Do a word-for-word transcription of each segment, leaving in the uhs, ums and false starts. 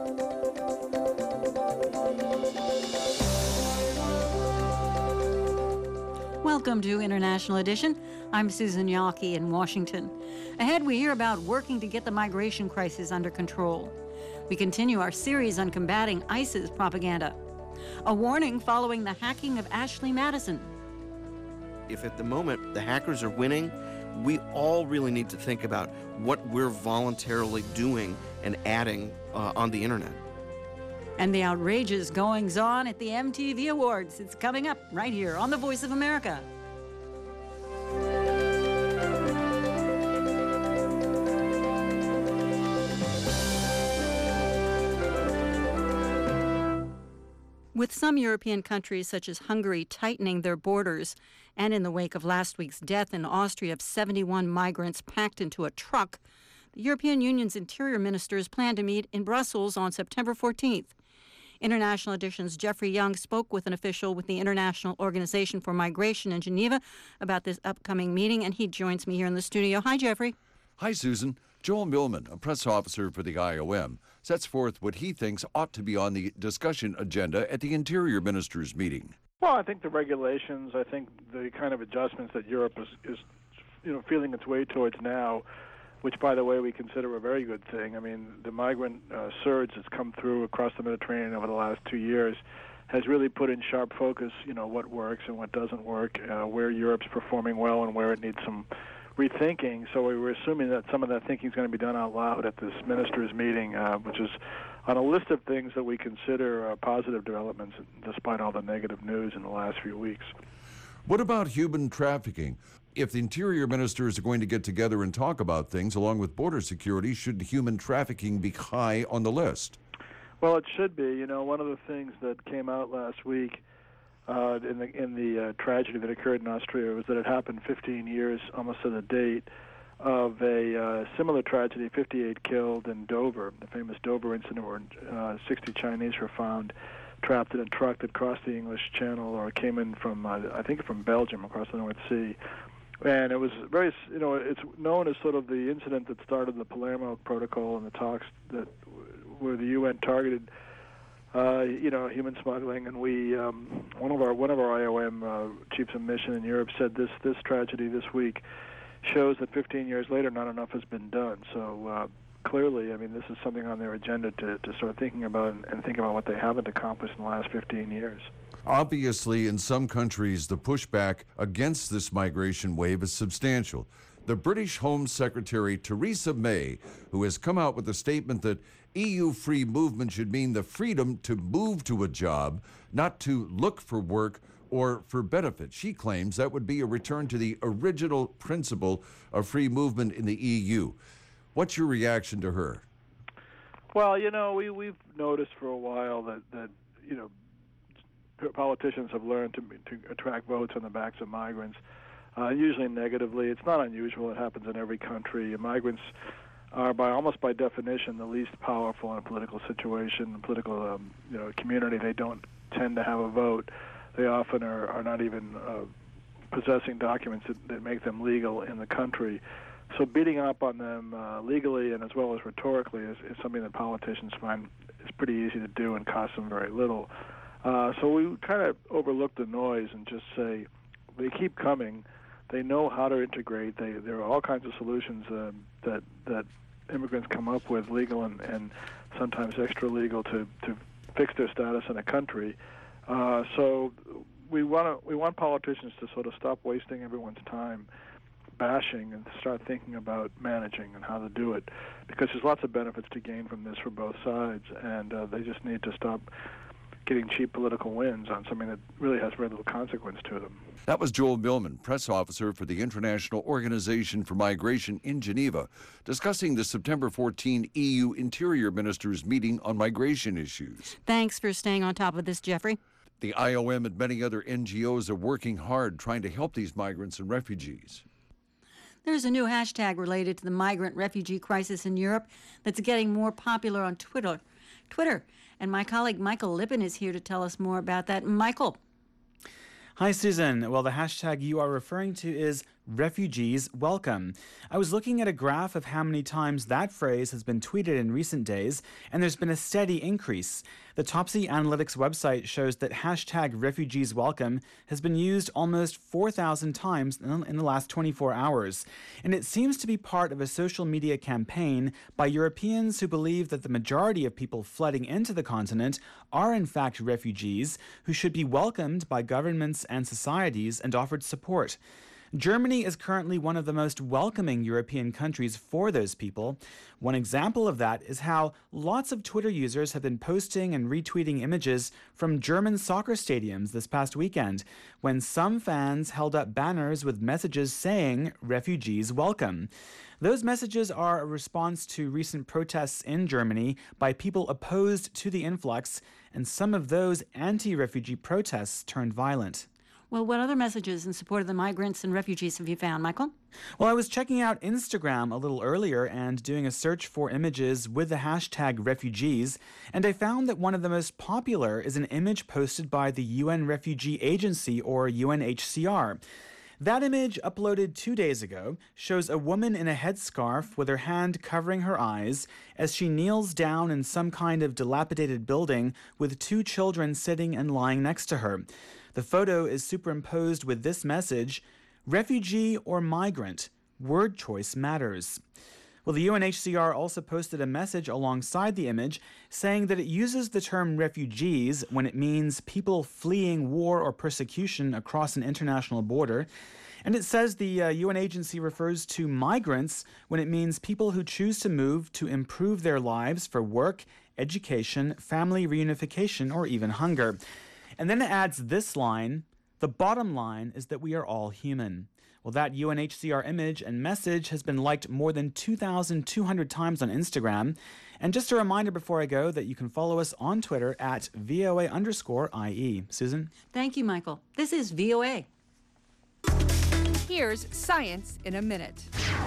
Welcome to International Edition. I'm Susan Yawkey in Washington. Ahead, we hear about working to get the migration crisis under control. We continue our series on combating ISIS propaganda. A warning following the hacking of Ashley Madison. If at the moment the hackers are winning, we all really need to think about what we're voluntarily doing and adding uh, on the internet. And the outrageous goings-on at the M T V Awards. It's coming up right here on The Voice of America. With some European countries, such as Hungary, tightening their borders, and in the wake of last week's death in Austria of seventy-one migrants packed into a truck, the European Union's interior ministers plan to meet in Brussels on September fourteenth. International Edition's Jeffrey Young spoke with an official with the International Organization for Migration in Geneva about this upcoming meeting, and he joins me here in the studio. Hi, Jeffrey. Hi, Susan. Joel Millman, a press officer for the I O M, sets forth what he thinks ought to be on the discussion agenda at the Interior Ministers' meeting. Well, I think the regulations, I think the kind of adjustments that Europe is, is you know, feeling its way towards now, which, by the way, we consider a very good thing. I mean, the migrant uh, surge that's come through across the Mediterranean over the last two years has really put in sharp focus, you know, what works and what doesn't work, uh, where Europe's performing well and where it needs some rethinking. So we were assuming that some of that thinking is going to be done out loud at this ministers' meeting, uh, which is on a list of things that we consider uh, positive developments, despite all the negative news in the last few weeks. What about human trafficking? If the interior ministers are going to get together and talk about things along with border security, should human trafficking be high on the list? Well, it should be. You know, one of the things that came out last week uh, in the in the uh, tragedy that occurred in Austria was that it happened fifteen years, almost to the date, of a uh, similar tragedy, fifty-eight killed in Dover, the famous Dover incident where uh, sixty Chinese were found trapped in a truck that crossed the English Channel or came in from, uh, I think, from Belgium across the North Sea. And it was very, you know, it's known as sort of the incident that started the Palermo Protocol and the talks that where the U N targeted, uh, you know, human smuggling. And we, um, one of our one of our I O M uh, chiefs of mission in Europe said this this tragedy this week shows that fifteen years later, not enough has been done. So uh, clearly, I mean, this is something on their agenda to to start thinking about and, and think about what they haven't accomplished in the last fifteen years. Obviously, in some countries, the pushback against this migration wave is substantial. The British Home Secretary, Theresa May, who has come out with a statement that E U free movement should mean the freedom to move to a job, not to look for work or for benefit. She claims that would be a return to the original principle of free movement in the E U. What's your reaction to her? Well, you know, we, we've noticed for a while that, that you know, politicians have learned to to attract votes on the backs of migrants, uh, usually negatively. It's not unusual. It happens in every country. Migrants are, by almost by definition, the least powerful in a political situation, a political um, you know community. They don't tend to have a vote. They often are, are not even uh, possessing documents that, that make them legal in the country. So beating up on them uh, legally and as well as rhetorically is, is something that politicians find is pretty easy to do and costs them very little. Uh, so we kind of overlook the noise and just say they keep coming. They know how to integrate. They, there are all kinds of solutions uh, that that immigrants come up with, legal and, and sometimes extra legal, to, to fix their status in a country. Uh, so we want to we want politicians to sort of stop wasting everyone's time bashing and start thinking about managing and how to do it, because there's lots of benefits to gain from this for both sides, and uh, they just need to stop getting cheap political wins on something that really has very little consequence to them. That was Joel Millman, press officer for the International Organization for Migration in Geneva, discussing the September fourteenth E U Interior Ministers meeting on migration issues. Thanks for staying on top of this, Jeffrey. The I O M and many other N G Os are working hard trying to help these migrants and refugees. There's a new hashtag related to the migrant refugee crisis in Europe that's getting more popular on Twitter. Twitter. And my colleague Michael Lippin is here to tell us more about that. Michael. Hi, Susan. Well, the hashtag you are referring to is refugees welcome. I was looking at a graph of how many times that phrase has been tweeted in recent days, and there's been a steady increase. The Topsy Analytics website shows that hashtag refugees welcome has been used almost four thousand times in the last twenty-four hours. And it seems to be part of a social media campaign by Europeans who believe that the majority of people flooding into the continent are in fact refugees who should be welcomed by governments and societies and offered support. Germany is currently one of the most welcoming European countries for those people. One example of that is how lots of Twitter users have been posting and retweeting images from German soccer stadiums this past weekend, when some fans held up banners with messages saying, "Refugees welcome." Those messages are a response to recent protests in Germany by people opposed to the influx, and some of those anti-refugee protests turned violent. Well, what other messages in support of the migrants and refugees have you found, Michael? Well, I was checking out Instagram a little earlier and doing a search for images with the hashtag refugees, and I found that one of the most popular is an image posted by the U N Refugee Agency, or U N H C R. That image, uploaded two days ago, shows a woman in a headscarf with her hand covering her eyes as she kneels down in some kind of dilapidated building with two children sitting and lying next to her. The photo is superimposed with this message, "Refugee or migrant, word choice matters." Well, the U N H C R also posted a message alongside the image saying that it uses the term refugees when it means people fleeing war or persecution across an international border. And it says the uh, U N agency refers to migrants when it means people who choose to move to improve their lives for work, education, family reunification, or even hunger. And then it adds this line, "The bottom line is that we are all human." Well, that U N H C R image and message has been liked more than two thousand two hundred times on Instagram. And just a reminder before I go that you can follow us on Twitter at V O A underscore I E. Susan? Thank you, Michael. This is V O A. Here's Science in a Minute.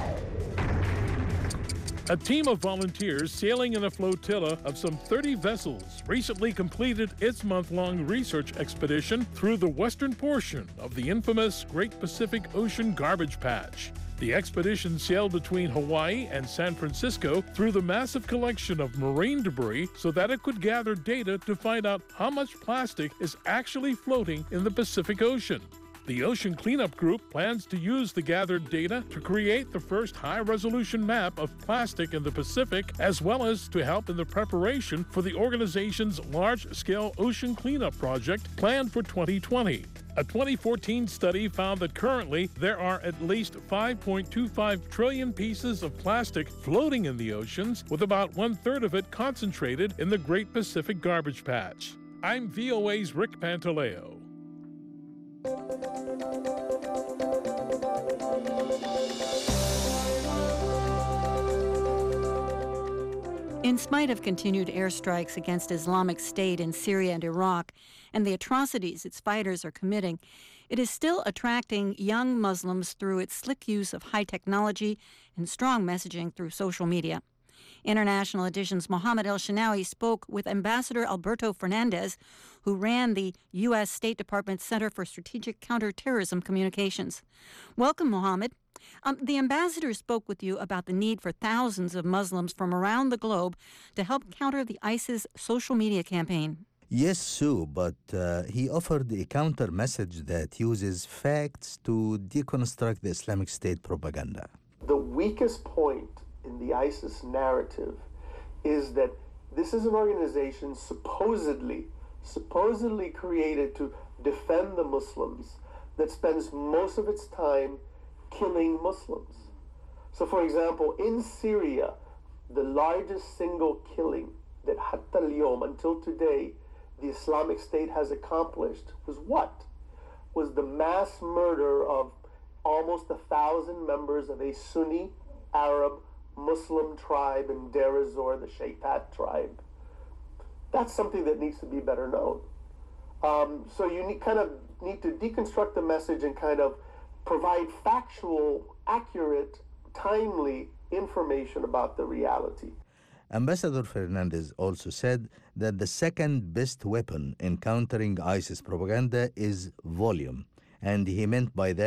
A team of volunteers sailing in a flotilla of some thirty vessels recently completed its month-long research expedition through the western portion of the infamous Great Pacific Ocean Garbage Patch. The expedition sailed between Hawaii and San Francisco through the massive collection of marine debris so that it could gather data to find out how much plastic is actually floating in the Pacific Ocean. The Ocean Cleanup Group plans to use the gathered data to create the first high-resolution map of plastic in the Pacific, as well as to help in the preparation for the organization's large-scale ocean cleanup project planned for twenty twenty. A twenty fourteen study found that currently there are at least five point two five trillion pieces of plastic floating in the oceans, with about one-third of it concentrated in the Great Pacific Garbage Patch. I'm V O A's Rick Pantaleo. In spite of continued airstrikes against Islamic State in Syria and Iraq and the atrocities its fighters are committing, it is still attracting young Muslims through its slick use of high technology and strong messaging through social media. International Edition's Mohammed El-Shinawi spoke with Ambassador Alberto Fernandez, who ran the U S State Department Center for Strategic Counterterrorism Communications. Welcome, Mohammed. Um, the ambassador spoke with you about the need for thousands of Muslims from around the globe to help counter the ISIS social media campaign. Yes, Sue, but uh, he offered a counter message that uses facts to deconstruct the Islamic State propaganda. The weakest point in the ISIS narrative is that this is an organization supposedly, supposedly created to defend the Muslims that spends most of its time killing Muslims. So, for example, in Syria, the largest single killing that hatta al-yawm, until today, the Islamic State has accomplished was what? Was the mass murder of almost a thousand members of a Sunni Arab Muslim tribe in Deir ez-Zor, the Shaitat tribe. That's something that needs to be better known. Um, so you need, kind of need to deconstruct the message and kind of provide factual, accurate, timely information about the reality. Ambassador Fernandez also said that the second best weapon in countering ISIS propaganda is volume, and he meant by that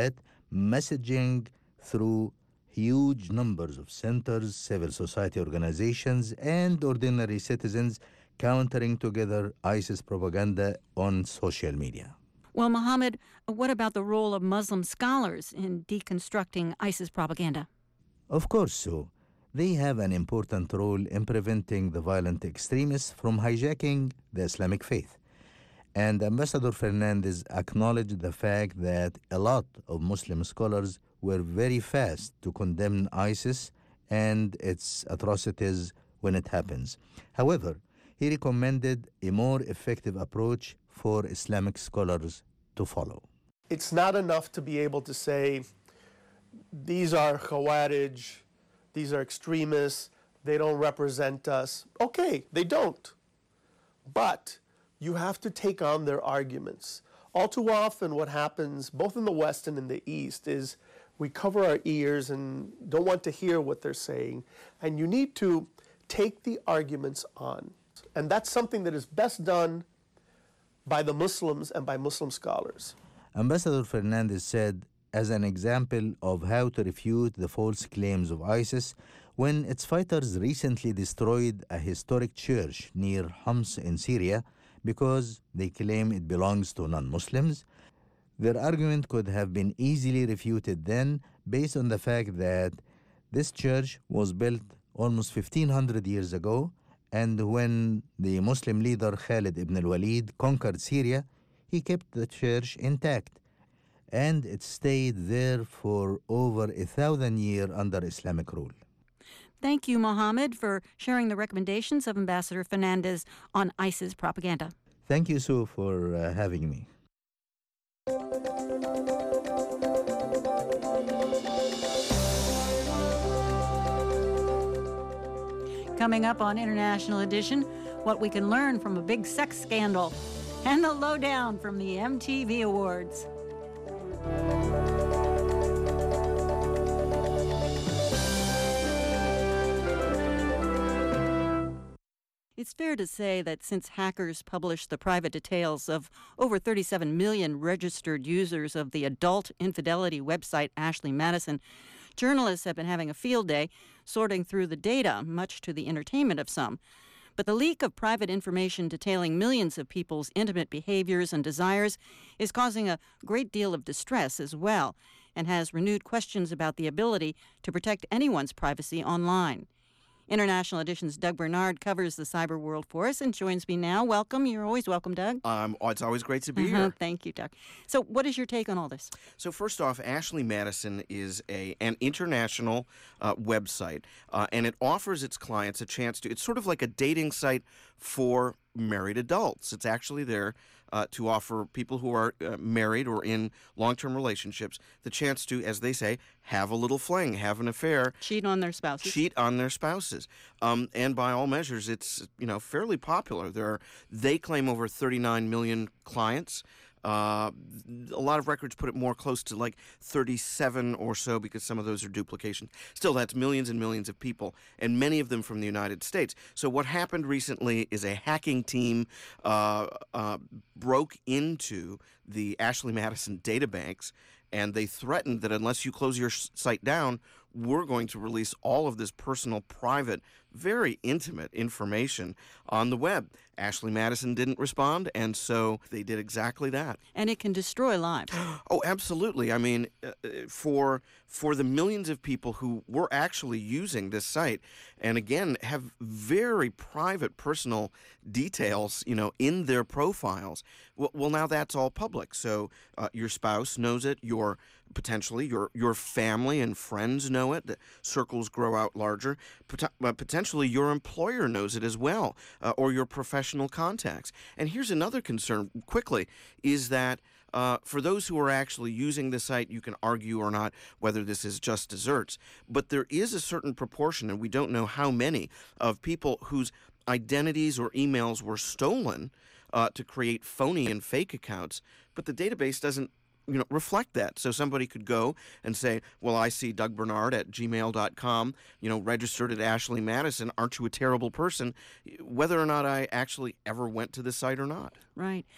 messaging through huge numbers of centers, civil society organizations, and ordinary citizens countering together ISIS propaganda on social media. Well, Mohammed, what about the role of Muslim scholars in deconstructing ISIS propaganda? Of course, so. They have an important role in preventing the violent extremists from hijacking the Islamic faith. And Ambassador Fernandez acknowledged the fact that a lot of Muslim scholars were very fast to condemn ISIS and its atrocities when it happens. However, he recommended a more effective approach for Islamic scholars to follow. It's not enough to be able to say, these are Khawarij, these are extremists, they don't represent us. Okay, they don't. But you have to take on their arguments. All too often what happens, both in the West and in the East, is we cover our ears and don't want to hear what they're saying. And you need to take the arguments on. And that's something that is best done by the Muslims and by Muslim scholars. Ambassador Fernandez said, as an example of how to refute the false claims of ISIS, when its fighters recently destroyed a historic church near Homs in Syria because they claim it belongs to non-Muslims, their argument could have been easily refuted then based on the fact that this church was built almost fifteen hundred years ago, and when the Muslim leader Khalid ibn al-Walid conquered Syria, he kept the church intact, and it stayed there for over a thousand years under Islamic rule. Thank you, Mohammed, for sharing the recommendations of Ambassador Fernandez on ISIS propaganda. Thank you, Sue, for uh, having me. Coming up on International Edition, what we can learn from a big sex scandal and the lowdown from the M T V Awards. It's fair to say that since hackers published the private details of over thirty-seven million registered users of the adult infidelity website Ashley Madison, journalists have been having a field day sorting through the data, much to the entertainment of some. But the leak of private information detailing millions of people's intimate behaviors and desires is causing a great deal of distress as well, and has renewed questions about the ability to protect anyone's privacy online. International Edition's Doug Bernard covers the cyber world for us and joins me now. Welcome. You're always welcome, Doug. Um, oh, it's always great to be uh-huh. here. Thank you, Doug. So what is your take on all this? So first off, Ashley Madison is a an international uh, website, uh, and it offers its clients a chance to, it's sort of like a dating site for married adults. It's actually there uh, to offer people who are uh, married or in long-term relationships the chance to, as they say, have a little fling, have an affair. Cheat on their spouses. Cheat on their spouses. Um, and by all measures, it's, you know, fairly popular. There are, they claim over thirty-nine million clients. Uh, a lot of records put it more close to like thirty-seven or so because some of those are duplications. Still, that's millions and millions of people, and many of them from the United States. So what happened recently is a hacking team uh, uh, broke into the Ashley Madison databanks, and they threatened that unless you close your site down, we're going to release all of this personal, private, very intimate information on the web. Ashley Madison didn't respond, and so they did exactly that. And it can destroy lives. Oh, absolutely. I mean, uh, for for the millions of people who were actually using this site, and again, have very private, personal details, you know, in their profiles, well, well now that's all public. So uh, your spouse knows it, your potentially your your family and friends know it. The circles grow out larger. Pot- uh, potentially your employer knows it as well, uh, or your professional contacts. And here's another concern, quickly, is that uh, for those who are actually using the site, you can argue or not whether this is just desserts, but there is a certain proportion, and we don't know how many, of people whose identities or emails were stolen uh, to create phony and fake accounts, but the database doesn't you know, reflect that. So somebody could go and say, well, I see Doug Bernard at gmail dot com, you know, registered at Ashley Madison. Aren't you a terrible person? Whether or not I actually ever went to the site or not. Right.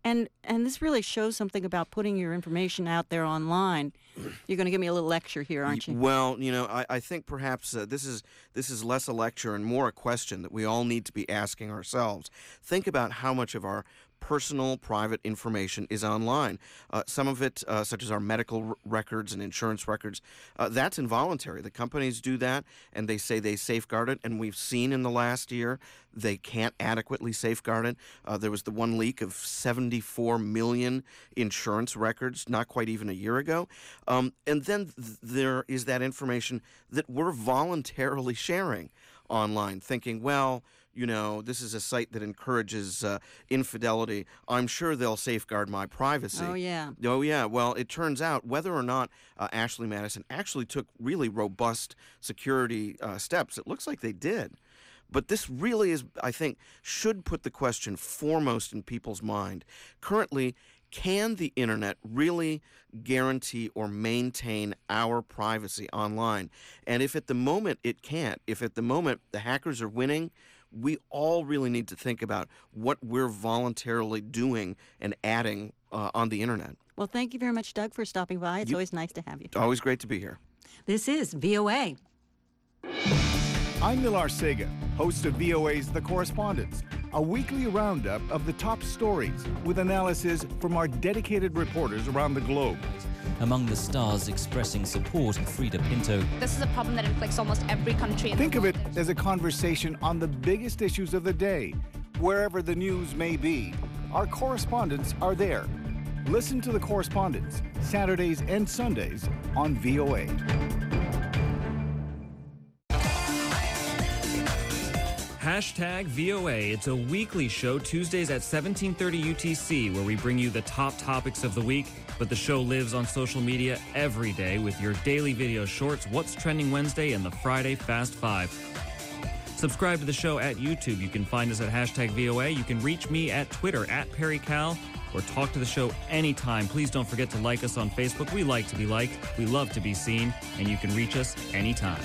And and this really shows something about putting your information out there online. You're going to give me a little lecture here, aren't you? Well, you know, I, I think perhaps uh, this is this is less a lecture and more a question that we all need to be asking ourselves. Think about how much of our personal, private information is online. Uh, some of it, uh, such as our medical r- records and insurance records, uh, that's involuntary. The companies do that, and they say they safeguard it, and we've seen in the last year they can't adequately safeguard it. Uh, there was the one leak of seventy-four million insurance records not quite even a year ago. Um, and then th- there is that information that we're voluntarily sharing online, thinking, well, you know, this is a site that encourages uh, infidelity. I'm sure they'll safeguard my privacy. Oh, yeah. Oh, yeah. Well, it turns out whether or not uh, Ashley Madison actually took really robust security uh, steps, it looks like they did. But this really is, I think, should put the question foremost in people's mind. Currently, can the internet really guarantee or maintain our privacy online? And if at the moment it can't, if at the moment the hackers are winning, we all really need to think about what we're voluntarily doing and adding uh, on the internet. Well, thank you very much, Doug, for stopping by. It's You- always nice to have you. Always great to be here. This is V O A. I'm Nilar Sega, host of V O A's The Correspondents, a weekly roundup of the top stories with analysis from our dedicated reporters around the globe. Among the stars expressing support, Frida Pinto. This is a problem that inflicts almost every country in Think the of world. it as a conversation on the biggest issues of the day, wherever the news may be. Our correspondents are there. Listen to The Correspondents, Saturdays and Sundays on V O A. Hashtag V O A. It's a weekly show Tuesdays at seventeen thirty U T C where we bring you the top topics of the week. But the show lives on social media every day with your daily video shorts, What's Trending Wednesday, and the Friday Fast Five. Subscribe to the show at YouTube. You can find us at hashtag V O A. You can reach me at Twitter at PerryCal or talk to the show anytime. Please don't forget to like us on Facebook. We like to be liked. We love to be seen. And you can reach us anytime.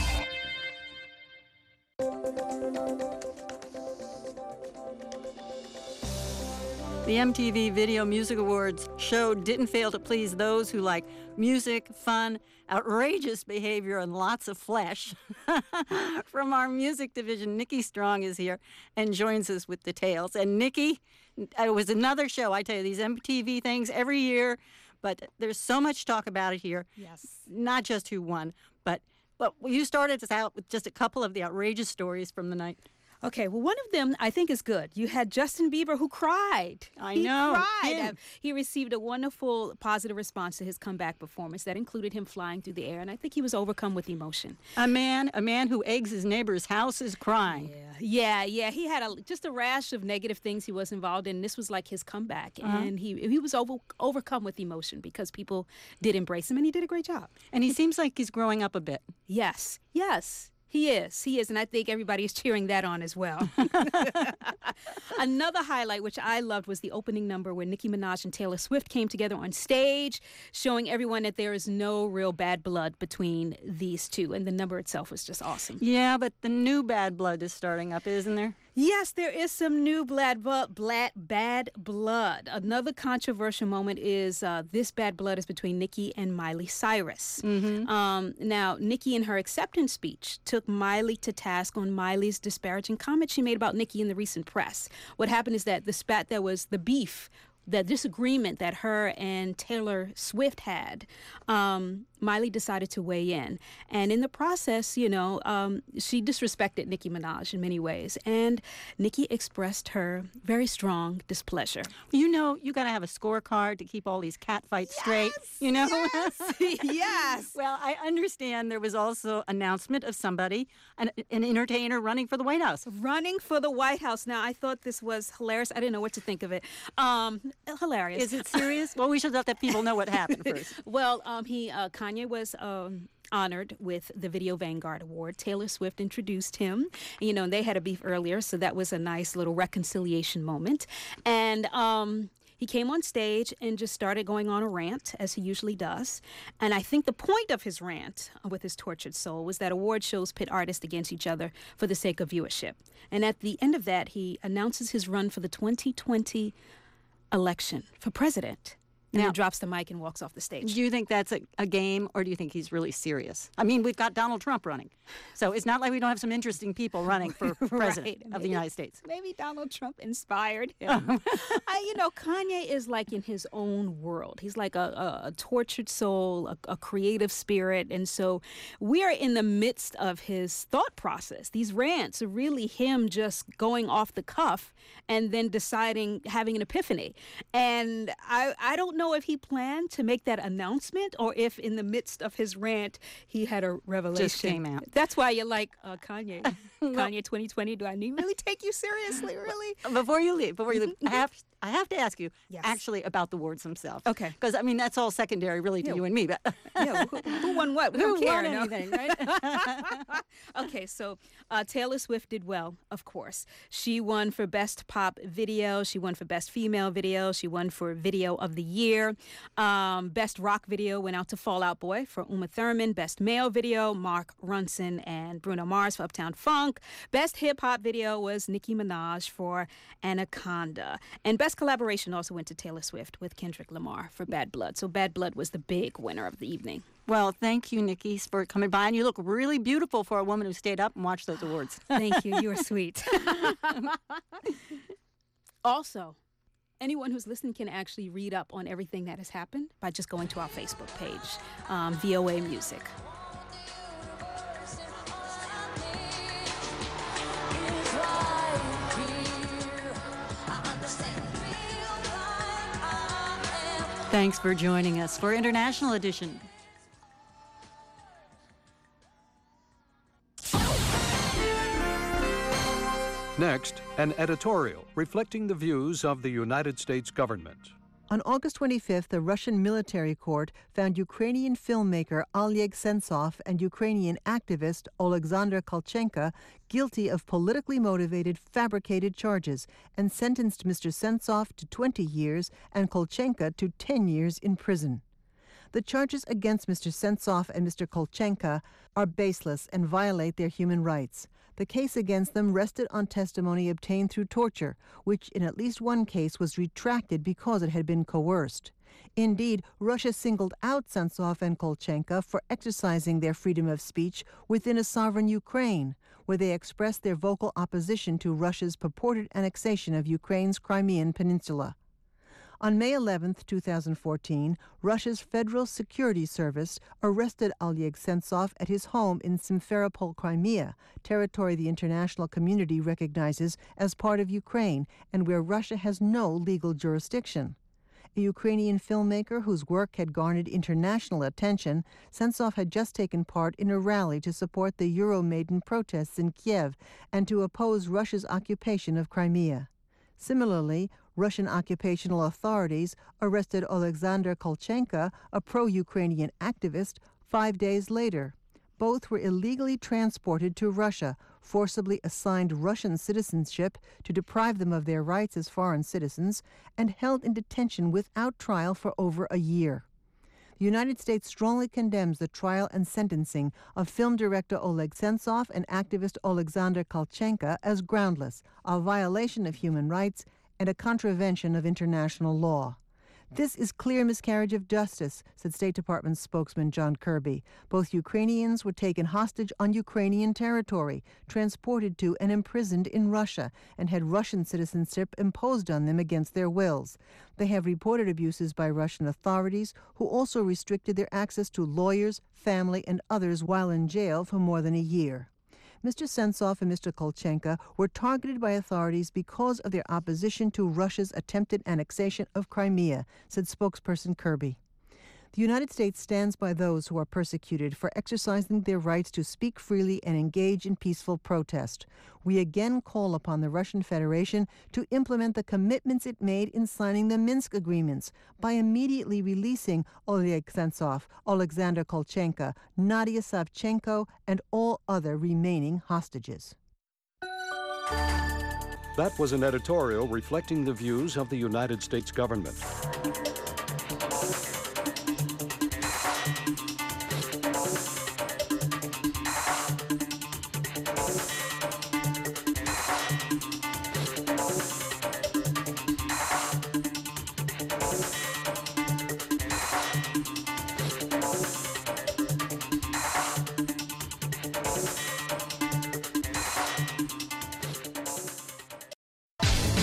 The M T V Video Music Awards show didn't fail to please those who like music, fun, outrageous behavior, and lots of flesh. From our music division, Nikki Strong is here and joins us with details. And Nikki, it was another show. I tell you, these M T V things every year, but there's so much talk about it here. Yes. Not just who won, but but you started us out with just a couple of the outrageous stories from the night. Okay, well, one of them I think is good. You had Justin Bieber who cried. I he know. cried. Him. Uh, He received a wonderful positive response to his comeback performance that included him flying through the air, and I think he was overcome with emotion. A man, a man who eggs his neighbor's house is crying. Yeah, yeah, he had a, just a rash of negative things he was involved in. This was like his comeback, Uh-huh. and he he was over, overcome with emotion because people did embrace him, and he did a great job. And he seems like he's growing up a bit. Yes, yes. He is. He is. And I think everybody is cheering that on as well. Another highlight, which I loved, was the opening number where Nicki Minaj and Taylor Swift came together on stage, showing everyone that there is no real bad blood between these two. And the number itself was just awesome. Yeah, but the new bad blood is starting up, isn't there? Yes, there is some new bad, blood, bad, bad blood. Another controversial moment is uh, this bad blood is between Nicki and Miley Cyrus. Mm-hmm. Um, now, Nicki in her acceptance speech took Miley to task on Miley's disparaging comment she made about Nicki in the recent press. What happened is that the spat that was the beef, the disagreement that her and Taylor Swift had, um, Miley decided to weigh in. And in the process, you know, um, she disrespected Nicki Minaj in many ways. And Nicki expressed her very strong displeasure. You know, you got to have a scorecard to keep all these cat fights Yes, straight, you know? Yes, yes. Well, I understand there was also announcement of somebody, an, an entertainer running for the White House. Running for the White House. Now, I thought this was hilarious. I didn't know what to think of it. Um, hilarious. Is it serious? Well, we should let the people know what happened first. Well, um, he uh, Kanye was um, honored with the Video Vanguard Award. Taylor Swift introduced him. You know, they had a beef earlier, so that was a nice little reconciliation moment. And um, he came on stage and just started going on a rant, as he usually does. And I think the point of his rant with his tortured soul was that award shows pit artists against each other for the sake of viewership. And at the end of that, he announces his run for the twenty twenty election for president. And Now- then drops the mic and walks off the stage. Do you think that's a, a game, or do you think he's really serious? I mean, we've got Donald Trump running. So it's not like we don't have some interesting people running for president Right. of Maybe- the United States. Maybe Donald Trump inspired him. I, you know, Kanye is like in his own world. He's like a, a, a tortured soul, a, a creative spirit. And so we are in the midst of his thought process. These rants are really him just going off the cuff and then deciding, having an epiphany. And I, I don't know if he planned to make that announcement or if in the midst of his rant he had a revelation. Just came out. That's why you're like, uh, Kanye, Kanye twenty twenty, do I need really take you seriously, really? Before you leave, before you leave, I have I have to ask you Yes. actually about the words themselves. Okay. Because I mean that's all secondary, really, to Yeah. you and me. But Yeah, who, who won what? We Who don't care, won no. anything, right? Okay, so uh, Taylor Swift did well, of course. She won for Best Pop Video. She won for Best Female Video. She won for Video of the Year. Um, Best Rock Video went out to Fall Out Boy for Uma Thurman. Best Male Video, Mark Ronson and Bruno Mars for Uptown Funk. Best Hip Hop Video was Nicki Minaj for Anaconda. And Best Collaboration also went to Taylor Swift with Kendrick Lamar for Bad Blood. So Bad Blood was the big winner of the evening. Well, thank you, Nikki, for coming by. And you look really beautiful for a woman who stayed up and watched those awards. Thank you. You are sweet. Also, anyone who's listening can actually read up on everything that has happened by just going to our Facebook page, um, V O A Music. Thanks for joining us for International Edition. Next, an editorial reflecting the views of the United States government. On August twenty-fifth, a Russian military court found Ukrainian filmmaker Oleg Sentsov and Ukrainian activist Alexander Kolchenko guilty of politically motivated fabricated charges and sentenced Mister Sentsov to twenty years and Kolchenko to ten years in prison. The charges against Mister Sentsov and Mister Kolchenko are baseless and violate their human rights. The case against them rested on testimony obtained through torture, which in at least one case was retracted because it had been coerced. Indeed, Russia singled out Sentsov and Kolchenko for exercising their freedom of speech within a sovereign Ukraine, where they expressed their vocal opposition to Russia's purported annexation of Ukraine's Crimean Peninsula. On May eleventh, two thousand fourteen, Russia's Federal Security Service arrested Oleg Sentsov at his home in Simferopol, Crimea, territory the international community recognizes as part of Ukraine and where Russia has no legal jurisdiction. A Ukrainian filmmaker whose work had garnered international attention, Sentsov had just taken part in a rally to support the Euromaidan protests in Kiev and to oppose Russia's occupation of Crimea. Similarly, Russian occupational authorities arrested Alexander Kolchenko, a pro-Ukrainian activist, five days later. Both were illegally transported to Russia, forcibly assigned Russian citizenship to deprive them of their rights as foreign citizens, and held in detention without trial for over a year. The United States strongly condemns the trial and sentencing of film director Oleg Sentsov and activist Alexander Kolchenko as groundless, a violation of human rights, and a contravention of international law. This is clear miscarriage of justice, said State Department spokesman John Kirby. Both Ukrainians were taken hostage on Ukrainian territory, transported to and imprisoned in Russia, and had Russian citizenship imposed on them against their wills. They have reported abuses by Russian authorities, who also restricted their access to lawyers, family, and others while in jail for more than a year. Mister Sentsov and Mister Kolchenko were targeted by authorities because of their opposition to Russia's attempted annexation of Crimea, said spokesperson Kirby. The United States stands by those who are persecuted for exercising their rights to speak freely and engage in peaceful protest. We again call upon the Russian Federation to implement the commitments it made in signing the Minsk agreements by immediately releasing Oleg Sentsov, Alexander Kolchenko, Nadia Savchenko, and all other remaining hostages. That was an editorial reflecting the views of the United States government.